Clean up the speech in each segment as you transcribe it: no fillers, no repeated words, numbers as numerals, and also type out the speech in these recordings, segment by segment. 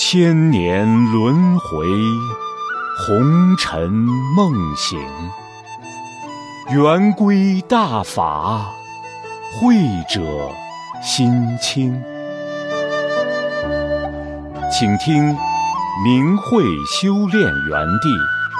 千年轮回，红尘梦醒。圆规大法，慧者心清。请听明慧修炼园地。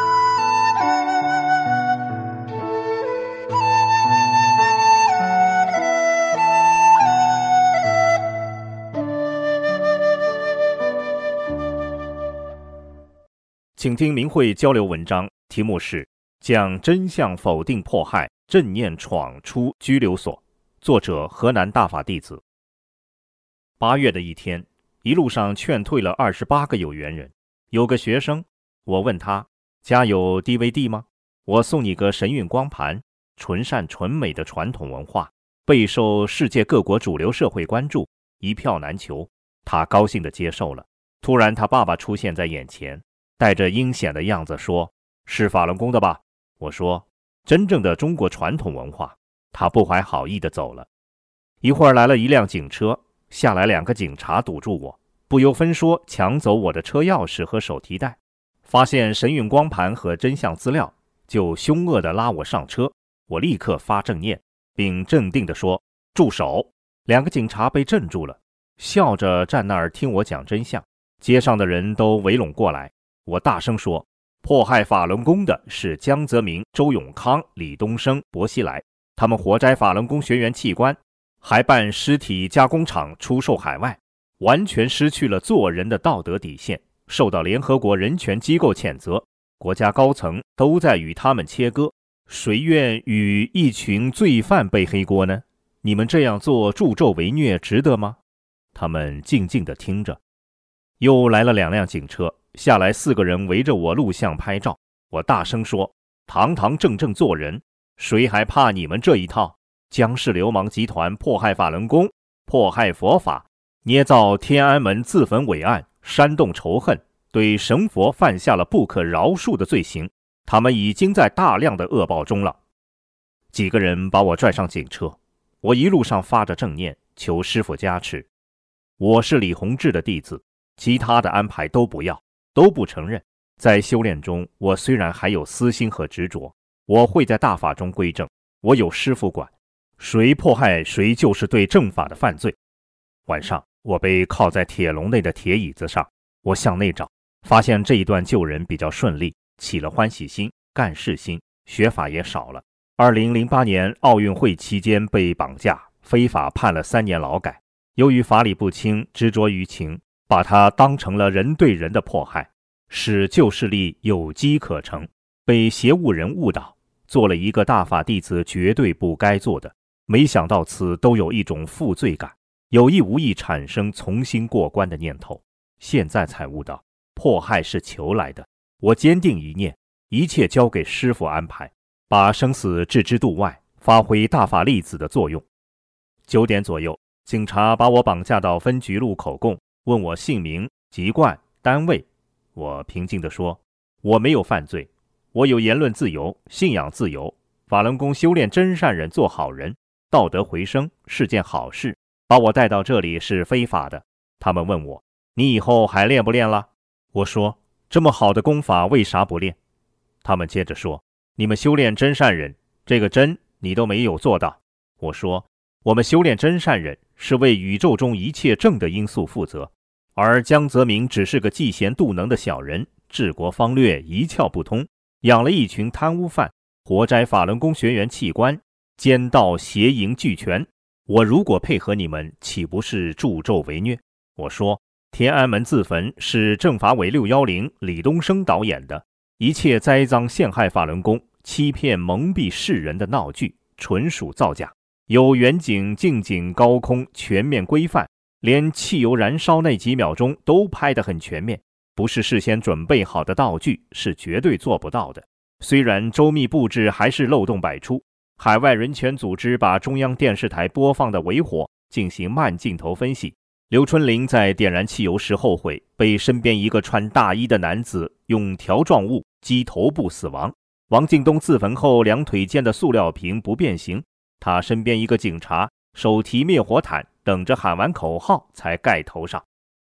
请听明慧交流文章，题目是讲真相否定迫害，正念闯出拘留所，作者河南大法弟子。8月的一天，一路上劝退了28个有缘人。有个学生，我问他家有 DVD 吗？我送你个神韵光盘，纯善纯美的传统文化，备受世界各国主流社会关注，一票难求。他高兴地接受了。突然他爸爸出现在眼前，带着阴险的样子说，是法轮功的吧？我说，真正的中国传统文化。他不怀好意地走了。一会儿来了一辆警车，下来2个警察堵住我，不由分说抢走我的车钥匙和手提袋，发现神韵光盘和真相资料，就凶恶地拉我上车。我立刻发正念，并镇定地说，住手。2个警察被镇住了，笑着站那儿听我讲真相。街上的人都围拢过来，我大声说，迫害法轮功的是江泽民、周永康、李东生、薄熙来，他们活摘法轮功学员器官，还办尸体加工厂出售海外，完全失去了做人的道德底线，受到联合国人权机构谴责，国家高层都在与他们切割，谁愿与一群罪犯背黑锅呢？你们这样做助纣为虐值得吗？他们静静地听着。又来了2辆警车，下来4个人围着我录像拍照。我大声说，堂堂正正做人，谁还怕你们这一套？江氏流氓集团迫害法轮功，迫害佛法，捏造天安门自焚伪案，煽动仇恨，对神佛犯下了不可饶恕的罪行。他们已经在大量的恶报中了。几个人把我拽上警车，我一路上发着正念，求师父加持。我是李洪志的弟子，其他的安排都不要，都不承认。在修炼中，我虽然还有私心和执着，我会在大法中归正，我有师父管，谁迫害谁就是对正法的犯罪。晚上，我被铐在铁笼内的铁椅子上，我向内找，发现这一段救人比较顺利，起了欢喜心、干事心，学法也少了。2008年奥运会期间被绑架，非法判了3年劳改，由于法理不清，执着于情，把它当成了人对人的迫害，使旧势力有机可乘，被邪物人误导，做了一个大法弟子绝对不该做的。没想到此都有一种负罪感，有意无意产生重新过关的念头。现在才悟到，迫害是求来的。我坚定一念，一切交给师父安排，把生死置之度外，发挥大法粒子的作用。9点左右，警察把我绑架到分局录口供，问我姓名、籍贯、单位。我平静地说，我没有犯罪，我有言论自由、信仰自由，法轮功修炼真善人做好人，道德回升是件好事，把我带到这里是非法的。他们问我，你以后还练不练了？我说，这么好的功法为啥不练？他们接着说，你们修炼真善人，这个真你都没有做到。我说，我们修炼真善人是为宇宙中一切正的因素负责，而江泽民只是个嫉贤妒能的小人，治国方略一窍不通，养了一群贪污犯，活摘法轮功学员器官，奸盗邪淫俱全。我如果配合你们，岂不是助纣为虐？我说，天安门自焚是政法委610李东生导演的，一切栽赃陷害法轮功、欺骗蒙蔽世人的闹剧，纯属造假。有远景、近景、高空全面规范，连汽油燃烧那几秒钟都拍得很全面，不是事先准备好的道具是绝对做不到的。虽然周密布置还是漏洞百出，海外人权组织把中央电视台播放的伪火进行慢镜头分析。刘春林在点燃汽油时后悔，被身边一个穿大衣的男子用条状物击头部死亡。王敬东自焚后2腿间的塑料瓶不变形，他身边一个警察手提灭火毯，等着喊完口号才盖头上。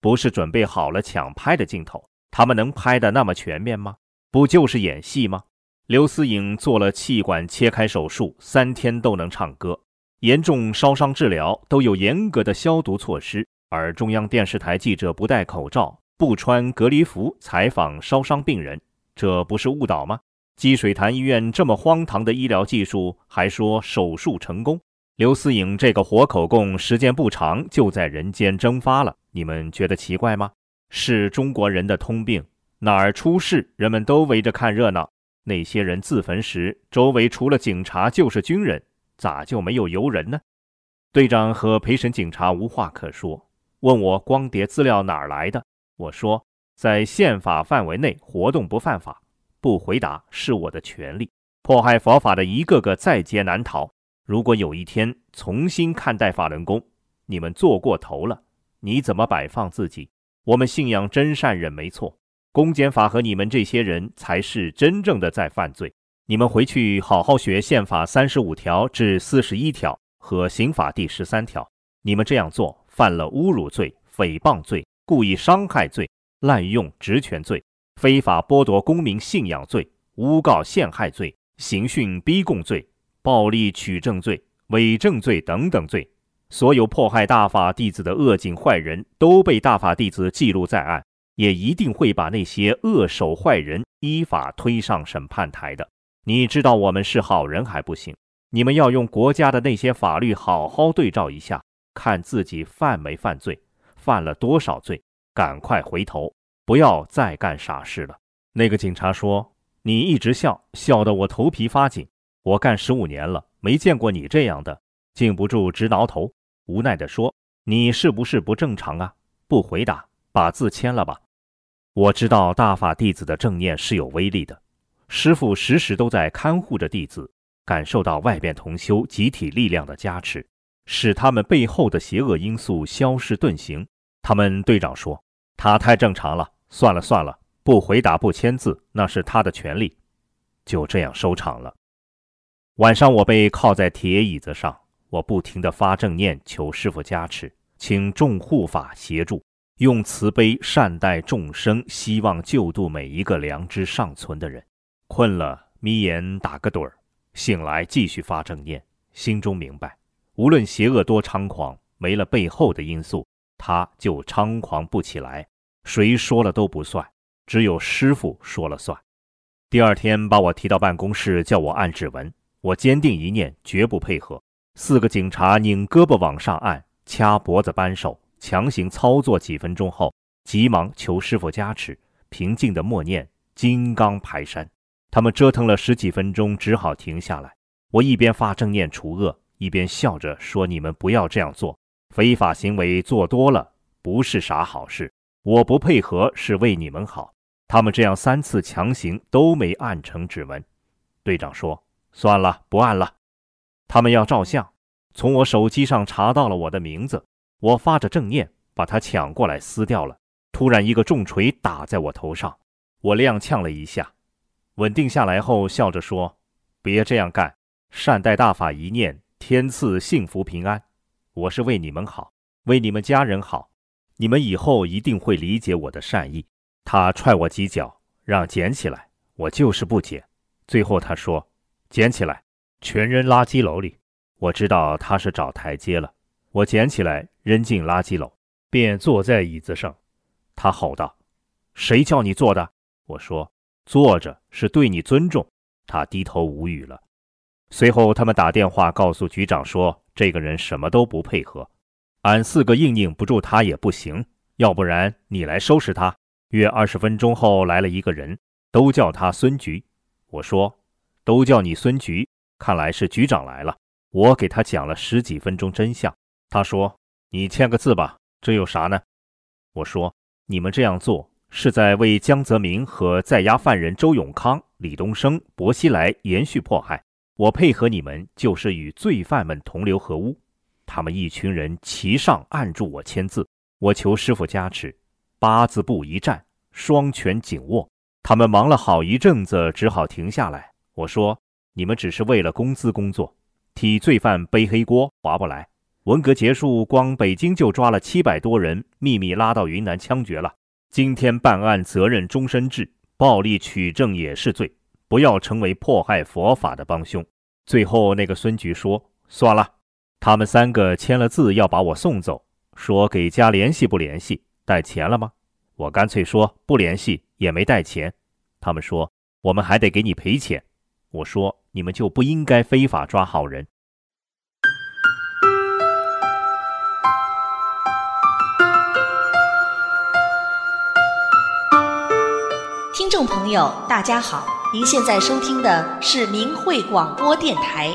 不是准备好了抢拍的镜头，他们能拍得那么全面吗？不就是演戏吗？刘思颖做了气管切开手术，3天都能唱歌，严重烧伤治疗都有严格的消毒措施，而中央电视台记者不戴口罩，不穿隔离服采访烧伤病人，这不是误导吗？积水潭医院这么荒唐的医疗技术，还说手术成功。刘思颖这个活口供时间不长就在人间蒸发了，你们觉得奇怪吗？是中国人的通病，哪儿出事人们都围着看热闹，那些人自焚时周围除了警察就是军人，咋就没有游人呢？队长和陪审警察无话可说，问我光碟资料哪儿来的，我说在宪法范围内活动不犯法，不回答是我的权利。迫害佛法的一个个在劫难逃，如果有一天重新看待法轮功，你们做过头了，你怎么摆放自己？我们信仰真善忍没错，公检法和你们这些人才是真正的在犯罪。你们回去好好学宪法35条至41条和刑法第13条，你们这样做犯了侮辱罪、诽谤罪、故意伤害罪、滥用职权罪、非法剥夺公民信仰罪、诬告陷害罪、刑讯逼供罪、暴力取证罪、伪证罪等等罪。所有迫害大法弟子的恶警坏人都被大法弟子记录在案，也一定会把那些恶手坏人依法推上审判台的。你知道我们是好人还不行，你们要用国家的那些法律好好对照一下，看自己犯没犯罪，犯了多少罪，赶快回头，不要再干傻事了。那个警察说，你一直笑，笑得我头皮发紧，我干15年了，没见过你这样的，禁不住直挠头，无奈地说，你是不是不正常啊？不回答，把字签了吧。我知道大法弟子的正念是有威力的，师父时时都在看护着弟子，感受到外边同修集体力量的加持，使他们背后的邪恶因素消失遁形。他们队长说，他太正常了，算了算了，不回答不签字，那是他的权利。就这样收场了。晚上我被靠在铁椅子上，我不停地发正念求师父加持，请众护法协助，用慈悲善待众生，希望救度每一个良知尚存的人。困了眯眼打个盹儿，醒来继续发正念，心中明白，无论邪恶多猖狂，没了背后的因素，他就猖狂不起来，谁说了都不算，只有师父说了算。第二天把我提到办公室，叫我按指纹，我坚定一念，绝不配合。4个警察拧胳膊往上按，掐脖子扳手，强行操作几分钟后，急忙求师父加持，平静地默念金刚排山。他们折腾了10几分钟，只好停下来。我一边发正念除恶，一边笑着说，你们不要这样做，非法行为做多了不是啥好事，我不配合是为你们好。他们这样3次强行都没按成指纹。队长说，算了，不按了。他们要照相，从我手机上查到了我的名字，我发着正念把它抢过来撕掉了。突然一个重锤打在我头上，我踉跄了一下，稳定下来后笑着说，别这样干，善待大法一念，天赐幸福平安，我是为你们好，为你们家人好，你们以后一定会理解我的善意。他踹我几脚，让捡起来，我就是不捡。最后他说，捡起来，全扔垃圾篓里。我知道他是找台阶了，我捡起来扔进垃圾篓，便坐在椅子上。他吼道，谁叫你坐的？我说，坐着是对你尊重。他低头无语了。随后他们打电话告诉局长说，这个人什么都不配合，俺4个硬拧不住他也不行，要不然你来收拾他。约20分钟后来了一个人，都叫他孙局。我说，都叫你孙局，看来是局长来了。我给他讲了10几分钟真相。他说，你签个字吧，这有啥呢？我说，你们这样做是在为江泽民和在押犯人周永康、李东生、薄熙来延续迫害，我配合你们就是与罪犯们同流合污。他们一群人齐上按住我签字，我求师父加持，8字步一站，双拳紧握。他们忙了好一阵子，只好停下来。我说，你们只是为了工资工作，替罪犯背黑锅划不来。 文革结束，光北京就抓了700多人，秘密拉到云南枪决了。今天办案责任终身制，暴力取证也是罪，不要成为迫害佛法的帮凶。最后那个孙局说，算了，他们3个签了字要把我送走，说给家联系不联系，带钱了吗？我干脆说不联系，也没带钱。他们说我们还得给你赔钱。我说你们就不应该非法抓好人。 听众朋友大家好，您现在收听的是明慧广播电台。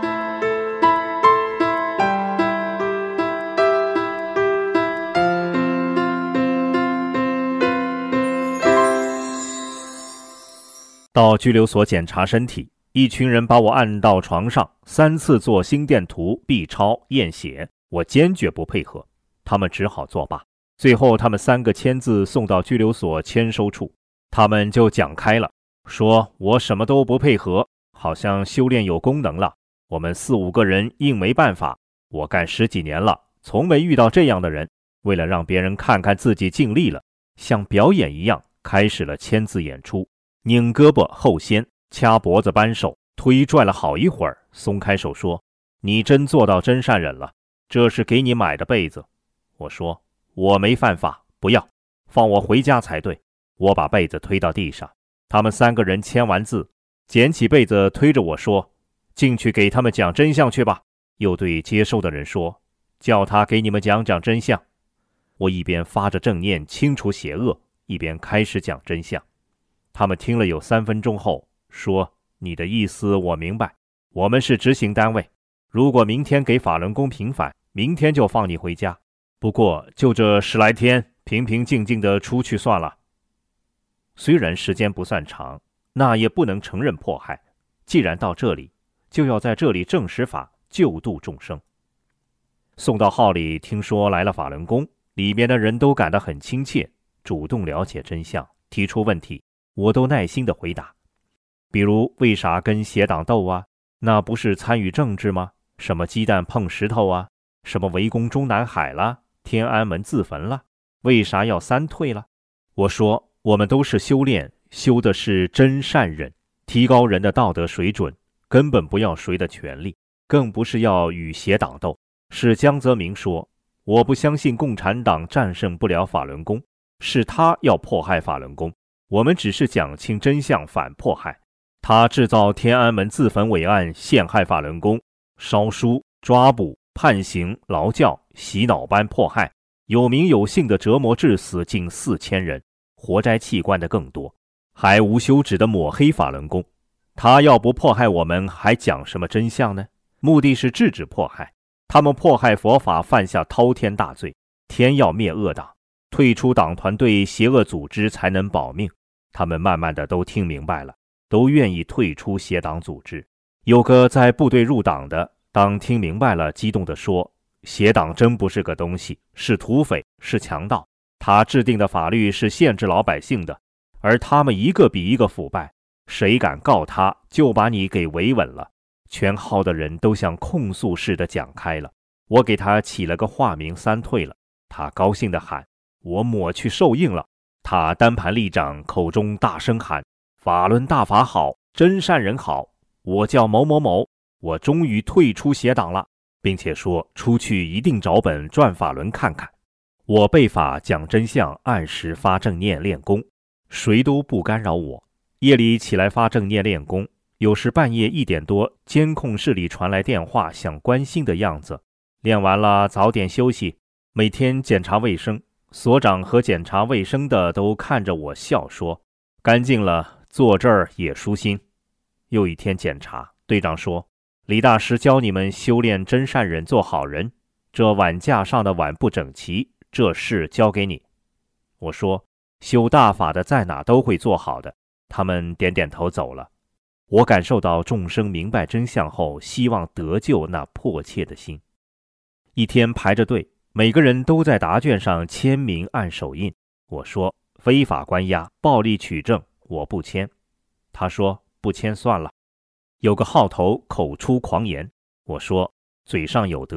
到拘留所检查身体，一群人把我按到床上，3次做心电图、B 超、验血，我坚决不配合，他们只好作罢。最后他们3个签字送到拘留所签收处，他们就讲开了，说我什么都不配合，好像修炼有功能了。我们4、5个人硬没办法，我干10几年了，从没遇到这样的人。为了让别人看看自己尽力了，像表演一样开始了签字演出，拧胳膊后掀，掐脖子扳手，推拽了好一会儿，松开手说，你真做到真善忍了，这是给你买的被子。我说我没犯法，不要，放我回家才对。我把被子推到地上，他们3个人签完字，捡起被子推着我说，进去给他们讲真相去吧。又对接收的人说，叫他给你们讲讲真相。我一边发着正念清除邪恶，一边开始讲真相。他们听了有3分钟后说，你的意思我明白，我们是执行单位，如果明天给法轮功平反，明天就放你回家，不过就这10来天，平平静静的出去算了。虽然时间不算长，那也不能承认迫害，既然到这里，就要在这里证实法，救度众生。送到号里，听说来了法轮功，里面的人都感到很亲切，主动了解真相，提出问题，我都耐心地回答。比如为啥跟邪党斗啊？那不是参与政治吗？什么鸡蛋碰石头啊？什么围攻中南海啦？天安门自焚了？为啥要3退了？我说我们都是修炼，修的是真善忍，提高人的道德水准，根本不要谁的权利，更不是要与邪党斗。是江泽民说，我不相信共产党战胜不了法轮功，是他要迫害法轮功，我们只是讲清真相，反迫害。他制造天安门自焚伪案，陷害法轮功，烧书、抓捕、判刑、劳教、洗脑般迫害，有名有姓的折磨致死近4000人，活摘器官的更多，还无休止的抹黑法轮功。他要不迫害我们，还讲什么真相呢？目的是制止迫害。他们迫害佛法，犯下滔天大罪，天要灭恶党，退出党团队邪恶组织才能保命。他们慢慢的都听明白了，都愿意退出邪党组织。有个在部队入党的，当听明白了，激动地说，邪党真不是个东西，是土匪，是强盗，他制定的法律是限制老百姓的，而他们一个比一个腐败，谁敢告他，就把你给维稳了。全号的人都像控诉似的讲开了。我给他起了个化名3退了，他高兴地喊，我抹去受印了。他单盘立掌，口中大声喊，法轮大法好，真善人好，我叫某某某，我终于退出邪党了，并且说出去一定找本转法轮看看。我背法讲真相，按时发正念练功，谁都不干扰我。夜里起来发正念练功，有时半夜1点多，监控室里传来电话，像关心的样子。练完了早点休息，每天检查卫生，所长和检查卫生的都看着我笑说，干净了，坐这儿也舒心。又一天检查，队长说，李大师教你们修炼真善忍，做好人，这碗架上的碗不整齐，这事交给你。我说，修大法的在哪都会做好的。他们点点头走了。我感受到众生明白真相后希望得救那迫切的心。一天排着队，每个人都在答卷上签名按手印。我说，非法关押、暴力取证，我不签。他说，不签算了。有个号头口出狂言，我说，嘴上有德，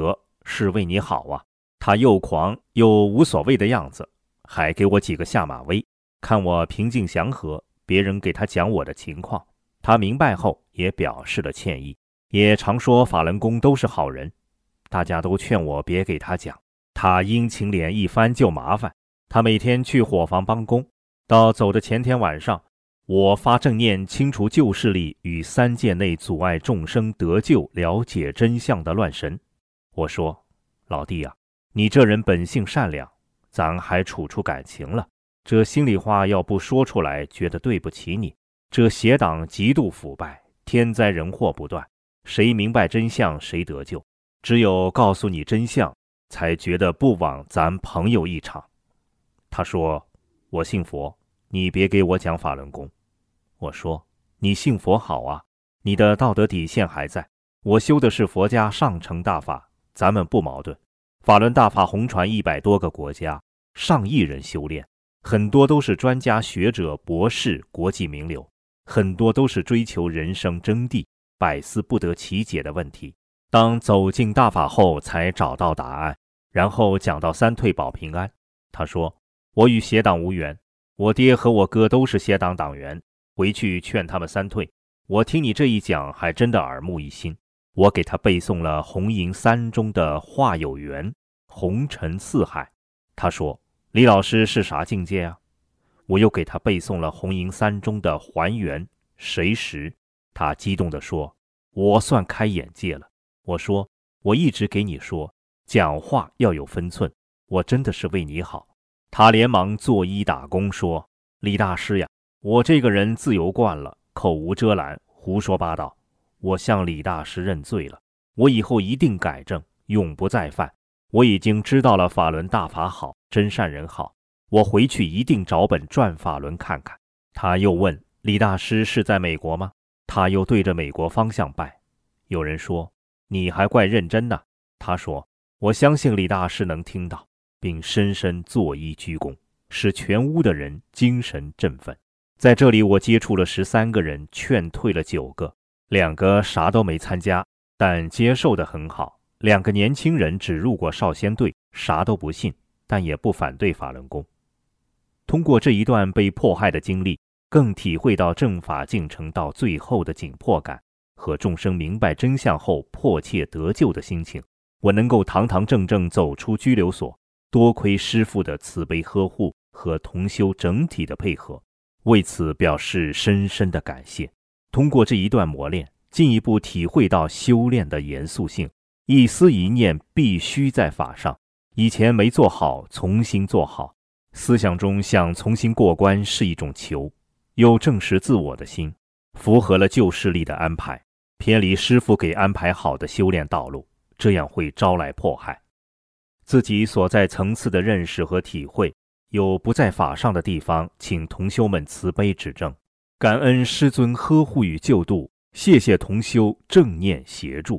是为你好啊。他又狂又无所谓的样子，还给我几个下马威。看我平静祥和，别人给他讲我的情况，他明白后也表示了歉意，也常说法轮功都是好人。大家都劝我别给他讲，他阴晴脸一翻就麻烦。他每天去伙房帮工，到走的前天晚上，我发正念清除旧势力与3界内阻碍众生得救了解真相的乱神。我说，老弟啊，你这人本性善良，咱还处出感情了，这心里话要不说出来，觉得对不起你。这邪党极度腐败，天灾人祸不断，谁明白真相谁得救，只有告诉你真相，才觉得不枉咱朋友一场。他说，我信佛，你别给我讲法轮功。我说，你信佛好啊，你的道德底线还在，我修的是佛家上乘大法，咱们不矛盾。法轮大法红传100多个国家，上亿人修炼，很多都是专家学者博士国际名流，很多都是追求人生真谛百思不得其解的问题，当走进大法后才找到答案。然后讲到3退保平安，他说，我与邪党无缘，我爹和我哥都是邪党党员，回去劝他们3退。我听你这一讲还真的耳目一新，我给他背诵了红银3中的化有缘，红尘四海。他说，李老师是啥境界啊？我又给他背诵了红银3中的还原谁识。他激动地说，我算开眼界了。我说，我一直给你说，讲话要有分寸，我真的是为你好。他连忙作揖打躬说，李大师呀，我这个人自由惯了，口无遮拦，胡说八道，我向李大师认罪了，我以后一定改正，永不再犯。我已经知道了法轮大法好，真善人好，我回去一定找本转法轮看看。他又问，李大师是在美国吗？他又对着美国方向拜。有人说，你还怪认真呢。他说，我相信李大师能听到，并深深作揖鞠躬，使全屋的人精神振奋。在这里我接触了13个人，劝退了9个，2个啥都没参加，但接受得很好。2个年轻人只入过少先队，啥都不信，但也不反对法轮功。通过这一段被迫害的经历，更体会到正法进程到最后的紧迫感和众生明白真相后迫切得救的心情。我能够堂堂正正走出拘留所，多亏师父的慈悲呵护和同修整体的配合，为此表示深深的感谢。通过这一段磨练，进一步体会到修炼的严肃性，一思一念必须在法上，以前没做好，重新做好。思想中想重新过关是一种求，又证实自我的心，符合了旧势力的安排，偏离师父给安排好的修炼道路，这样会招来迫害。自己所在层次的认识和体会，有不在法上的地方，请同修们慈悲指正。感恩师尊呵护与救度，谢谢同修正念协助。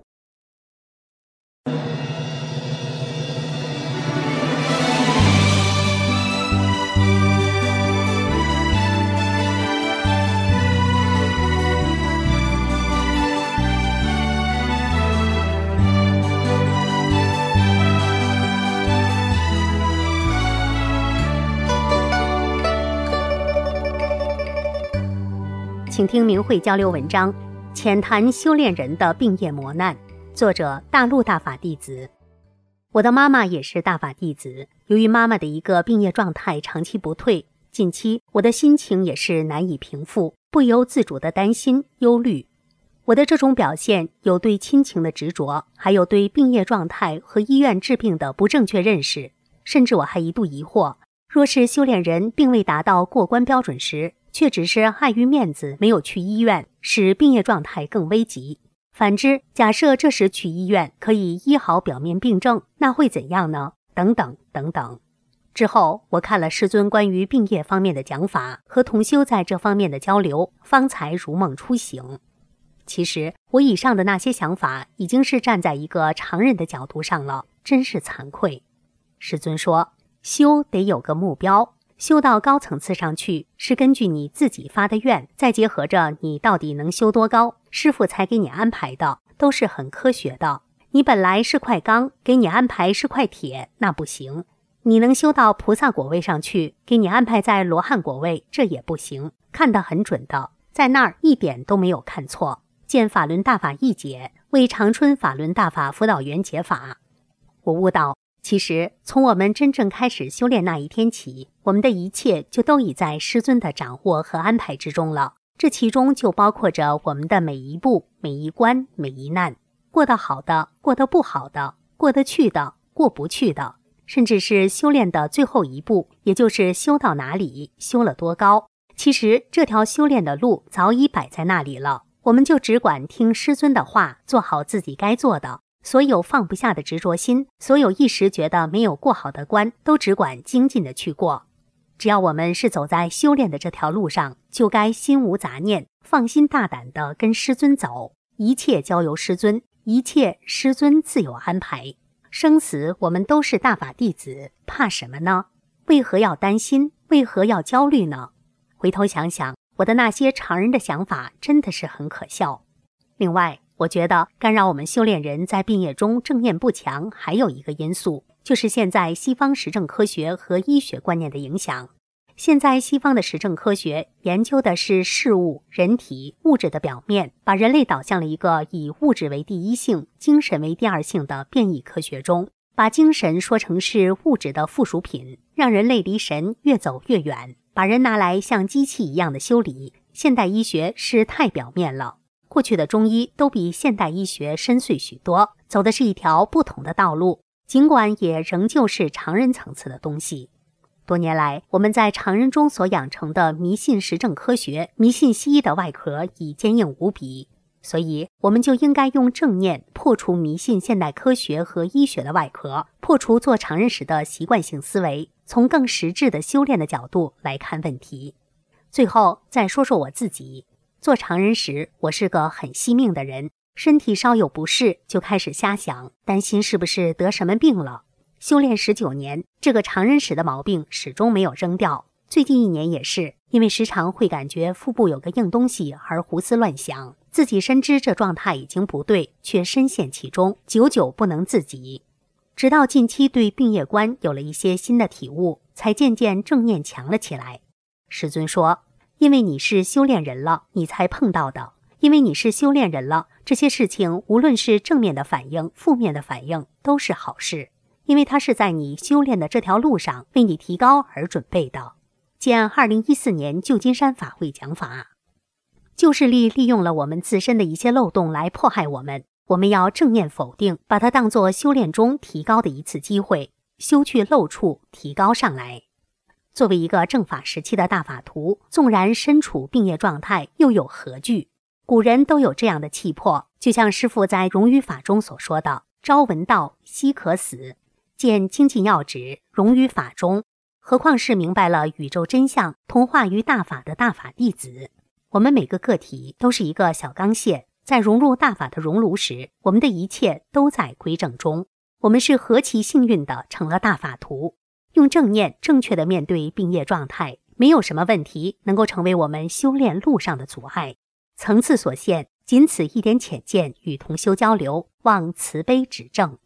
请听明慧交流文章，浅谈修炼人的病业磨难，作者大陆大法弟子。我的妈妈也是大法弟子，由于妈妈的一个病业状态长期不退，近期我的心情也是难以平复，不由自主的担心忧虑。我的这种表现有对亲情的执着，还有对病业状态和医院治病的不正确认识，甚至我还一度疑惑，若是修炼人并未达到过关标准时，却只是碍于面子没有去医院，使病业状态更危急。反之，假设这时去医院可以医好表面病症，那会怎样呢？等等等等。之后我看了师尊关于病业方面的讲法，和同修在这方面的交流，方才如梦初醒。其实我以上的那些想法已经是站在一个常人的角度上了，真是惭愧。师尊说，修得有个目标，修到高层次上去，是根据你自己发的愿，再结合着你到底能修多高，师父才给你安排的，都是很科学的。 你本来是块钢，给你安排是块铁，那不行。你能修到菩萨果位上去，给你安排在罗汉果位，这也不行。看得很准的，在那儿一点都没有看错。见法轮大法一解，为长春法轮大法辅导员解法。我悟到，其实从我们真正开始修炼那一天起，我们的一切就都已在师尊的掌握和安排之中了。这其中就包括着我们的每一步、每一关、每一难，过得好的，过得不好的，过得去的，过不去的，甚至是修炼的最后一步，也就是修到哪里，修了多高。其实这条修炼的路早已摆在那里了，我们就只管听师尊的话，做好自己该做的。所有放不下的执着心，所有一时觉得没有过好的关，都只管精进的去过。只要我们是走在修炼的这条路上，就该心无杂念，放心大胆地跟师尊走，一切交由师尊，一切师尊自有安排。生死我们都是大法弟子，怕什么呢？为何要担心？为何要焦虑呢？回头想想，我的那些常人的想法真的是很可笑。另外，我觉得干扰我们修炼人在病业中正念不强，还有一个因素，就是现在西方实证科学和医学观念的影响。现在西方的实证科学研究的是事物、人体、物质的表面，把人类导向了一个以物质为第一性、精神为第二性的变异科学中，把精神说成是物质的附属品，让人类离神越走越远，把人拿来像机器一样的修理。现代医学是太表面了，过去的中医都比现代医学深邃许多，走的是一条不同的道路，尽管也仍旧是常人层次的东西。多年来，我们在常人中所养成的迷信实证科学、迷信西医的外壳已坚硬无比，所以我们就应该用正念破除迷信现代科学和医学的外壳，破除做常人时的习惯性思维，从更实质的修炼的角度来看问题。最后再说说我自己，做常人时，我是个很惜命的人，身体稍有不适就开始瞎想，担心是不是得什么病了。修炼19年，这个常人时的毛病始终没有扔掉。最近1年也是，因为时常会感觉腹部有个硬东西而胡思乱想，自己深知这状态已经不对，却深陷其中，久久不能自己。直到近期对病业观有了一些新的体悟，才渐渐正念强了起来。师尊说，因为你是修炼人了，你才碰到的。因为你是修炼人了，这些事情无论是正面的反应、负面的反应，都是好事。因为它是在你修炼的这条路上为你提高而准备的。见2014年旧金山法会讲法，旧势力利用了我们自身的一些漏洞来迫害我们，我们要正念否定，把它当作修炼中提高的一次机会，修去漏处，提高上来。作为一个正法时期的大法徒，纵然身处病业状态，又有何惧？古人都有这样的气魄，就像师父在融于法中所说的，朝闻道，夕可死，见精进要旨，融于法中。何况是明白了宇宙真相，同化于大法的大法弟子。我们每个个体都是一个小钢屑，在融入大法的熔炉时，我们的一切都在归正中。我们是何其幸运的成了大法徒，用正念正确的面对病业状态，没有什么问题能够成为我们修炼路上的阻碍。层次所限，仅此一点浅见，与同修交流，望慈悲指正。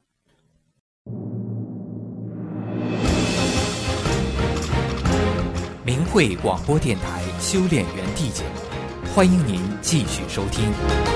明慧广播电台修炼园地节目，欢迎您继续收听。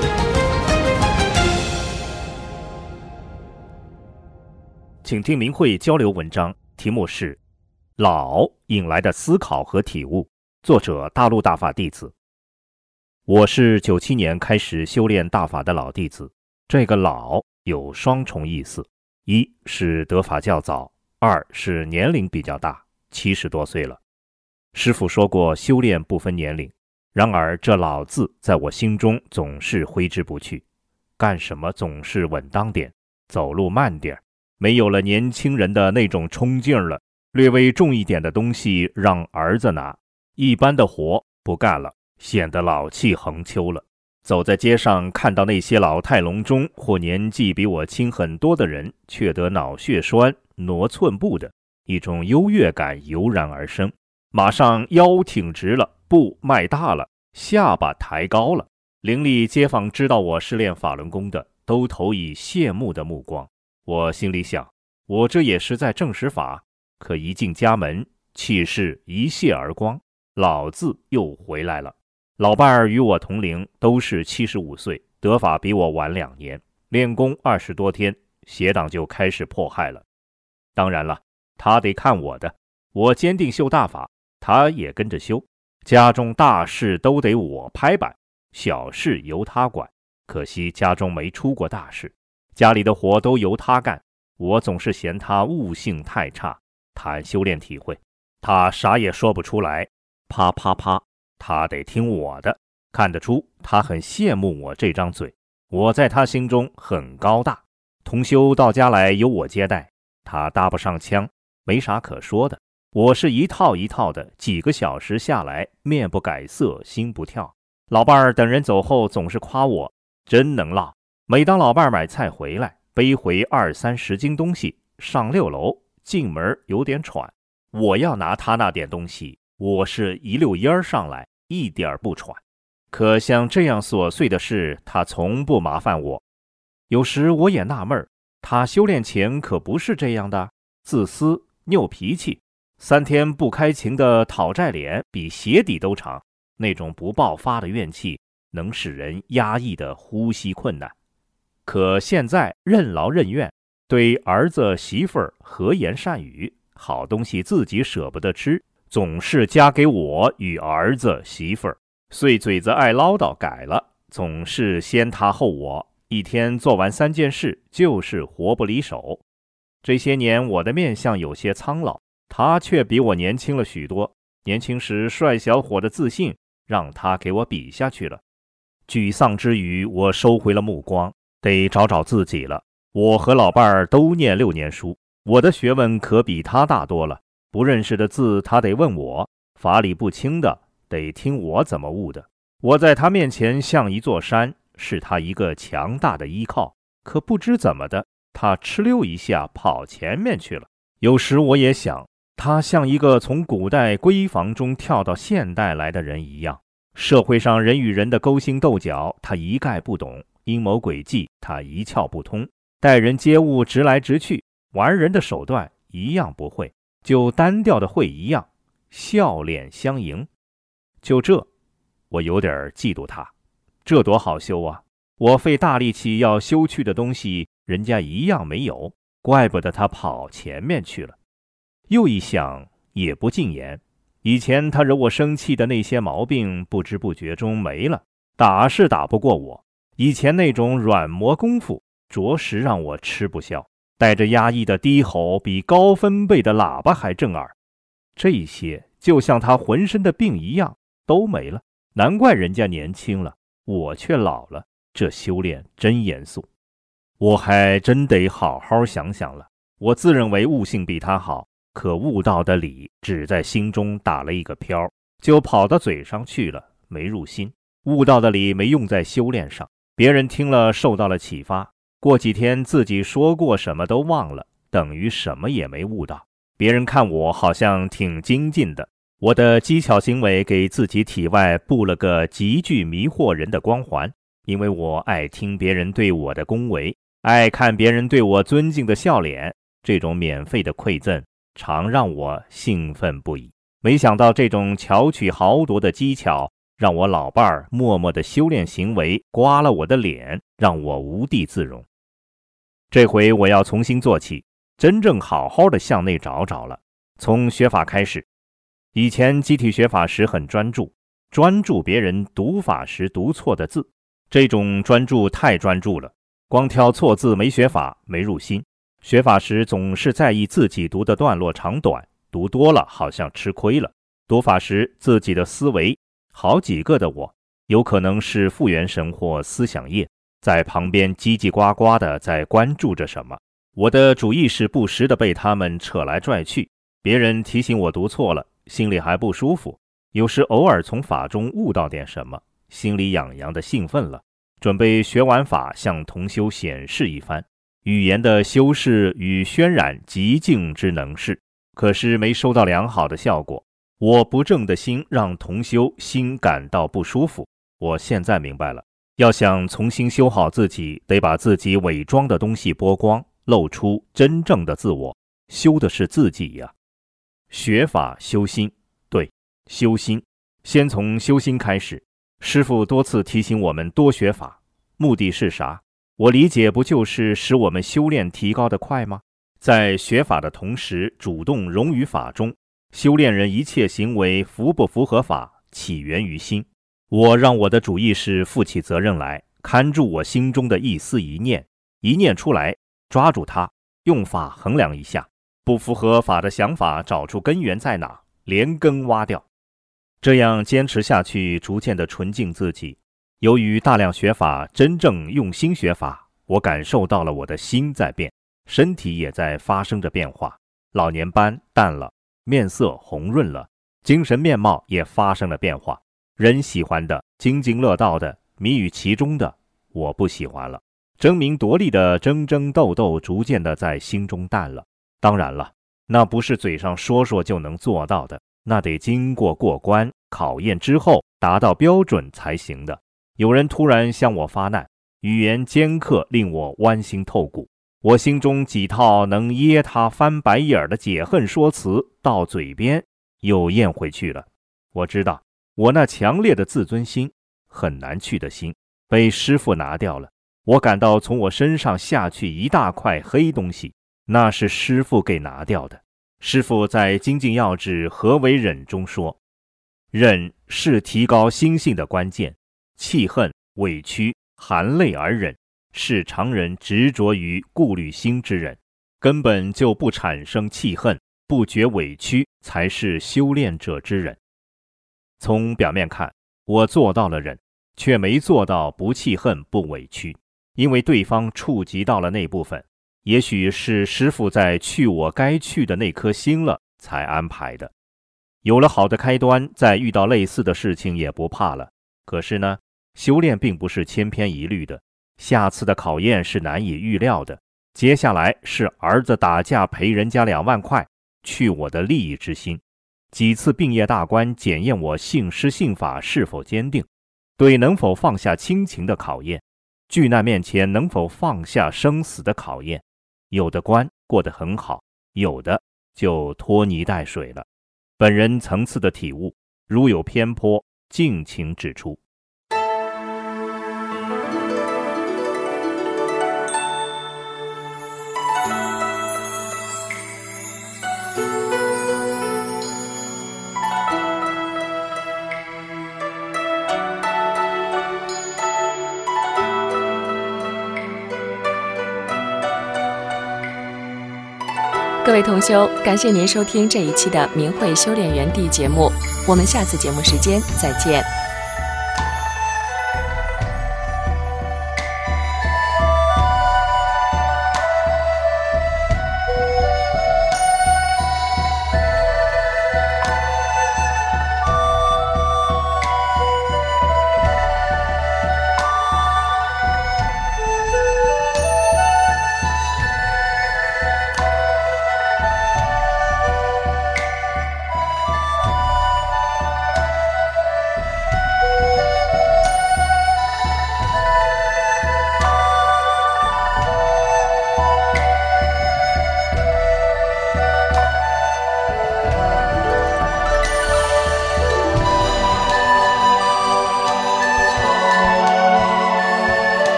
请听明慧交流文章，题目是《老引来的思考和体悟》，作者大陆大法弟子。我是97年开始修炼大法的老弟子，这个老有双重意思，一是得法较早，二是年龄比较大，70多岁了。师父说过修炼不分年龄，然而这老字在我心中总是挥之不去，干什么总是稳当点，走路慢点，没有了年轻人的那种冲劲了，略微重一点的东西让儿子拿，一般的活不干了，显得老气横秋了。走在街上看到那些老态龙钟或年纪比我轻很多的人，却得脑血栓挪寸步的一种优越感油然而生，马上腰挺直了，步迈大了，下巴抬高了。邻里街坊知道我是练法轮功的， 都投以羡慕的目光。我心里想，我这也是在正实法，可一进家门，气势一泻而光，老子又回来了。老伴儿与我同龄，都是75岁，得法比我晚2年，练功20多天，邪党就开始迫害了。当然了，他得看我的，我坚定修大法，他也跟着修。家中大事都得我拍板，小事由他管。可惜家中没出过大事，家里的活都由他干，我总是嫌他悟性太差。谈修炼体会，他啥也说不出来，啪啪啪，他得听我的。看得出他很羡慕我这张嘴，我在他心中很高大。同修到家来由我接待，他搭不上腔，没啥可说的。我是一套一套的，几个小时下来，面不改色，心不跳。老伴儿等人走后总是夸我真能唠。每当老伴儿买菜回来，背回20-30斤东西，上6楼，进门有点喘。我要拿他那点东西，我是一溜烟儿上来，一点不喘。可像这样琐碎的事，他从不麻烦我。有时我也纳闷，他修炼前可不是这样的，自私、拗脾气，3天不开情的讨债脸比鞋底都长，那种不爆发的怨气能使人压抑的呼吸困难。可现在任劳任怨，对儿子媳妇儿和颜善语，好东西自己舍不得吃，总是夹给我与儿子媳妇儿。碎嘴子爱唠叨改了，总是先他后我，一天做完3件事，就是活不离手。这些年我的面相有些苍老，他却比我年轻了许多。年轻时帅小伙的自信让他给我比下去了。沮丧之余，我收回了目光，得找找自己了。我和老伴儿都念6年书，我的学问可比他大多了。不认识的字他得问我，法理不清的得听我怎么悟的。我在他面前像一座山，是他一个强大的依靠。可不知怎么的，他哧溜一下跑前面去了。有时我也想，他像一个从古代闺房中跳到现代来的人一样，社会上人与人的勾心斗角他一概不懂，阴谋诡计他一窍不通，待人接物直来直去，玩人的手段一样不会，就单调的会一样，笑脸相迎。就这，我有点嫉妒他，这多好修啊！我费大力气要修去的东西，人家一样没有，怪不得他跑前面去了。又一想，也不禁言，以前他惹我生气的那些毛病，不知不觉中没了。打是打不过我，以前那种软磨功夫，着实让我吃不消。带着压抑的低吼，比高分贝的喇叭还震耳。这些就像他浑身的病一样，都没了。难怪人家年轻了，我却老了。这修炼真严肃，我还真得好好想想了。我自认为悟性比他好，可悟道的理只在心中打了一个飘，就跑到嘴上去了，没入心。悟道的理没用在修炼上，别人听了受到了启发，过几天自己说过什么都忘了，等于什么也没悟到。别人看我好像挺精进的，我的技巧行为给自己体外布了个极具迷惑人的光环。因为我爱听别人对我的恭维，爱看别人对我尊敬的笑脸，这种免费的馈赠常让我兴奋不已。没想到这种巧取豪夺的技巧，让我老伴儿默默的修炼行为刮了我的脸，让我无地自容。这回我要重新做起，真正好好的向内找找了。从学法开始，以前集体学法时很专注别人读法时读错的字，这种专注太专注了，光挑错字没学法，没入心。学法时总是在意自己读的段落长短，读多了好像吃亏了。读法时自己的思维，好几个的我，有可能是复原神或思想业，在旁边叽叽呱呱的在关注着什么。我的主意识不时的被他们扯来拽去，别人提醒我读错了，心里还不舒服。有时偶尔从法中悟到点什么，心里痒痒的兴奋了，准备学完法向同修显示一番，语言的修饰与渲染极尽之能事。可是没收到良好的效果，我不正的心让同修心感到不舒服。我现在明白了， 要想重新修好自己，得把自己伪装的东西剥光，露出真正的自我，修的是自己呀。学法修心，对，修心，先从修心开始。师父多次提醒我们多学法，目的是啥？我理解不就是使我们修炼提高得快吗？在学法的同时，主动融于法中，修炼人一切行为符不符合法，起源于心。我让我的主意识负起责任来，看住我心中的一丝一念，一念出来，抓住它，用法衡量一下，不符合法的想法找出根源在哪，连根挖掉。这样坚持下去，逐渐的纯净自己。由于大量学法，真正用心学法，我感受到了我的心在变，身体也在发生着变化，老年斑淡了，面色红润了，精神面貌也发生了变化。人喜欢的、津津乐道的、迷于其中的，我不喜欢了。争名夺利的争争斗斗逐渐的在心中淡了。当然了，那不是嘴上说说就能做到的，那得经过过关考验之后达到标准才行的。有人突然向我发难，语言尖刻，令我剜心透骨。我心中几套能噎他翻白眼的解恨说辞到嘴边又咽回去了。我知道我那强烈的自尊心，很难去的心，被师父拿掉了。我感到从我身上下去一大块黑东西，那是师父给拿掉的。师父在《精进要旨何为忍》中说，忍是提高心性的关键，气恨、委屈、含泪而忍，是常人执着于顾虑心之人，根本就不产生气恨，不觉委屈，才是修炼者之忍。从表面看，我做到了忍，却没做到不气恨不委屈，因为对方触及到了那部分，也许是师父在去我该去的那颗心了才安排的。有了好的开端，再遇到类似的事情也不怕了。可是呢，修炼并不是千篇一律的，下次的考验是难以预料的。接下来是儿子打架赔人家2万块，去我的利益之心。几次并业大关，检验我信师信法是否坚定，对能否放下亲情的考验，巨难面前能否放下生死的考验。有的关过得很好，有的就拖泥带水了。本人层次的体悟，如有偏颇，尽情指出。 各位同修，感谢您收听这一期的明慧修炼园地节目，我们下次节目时间再见。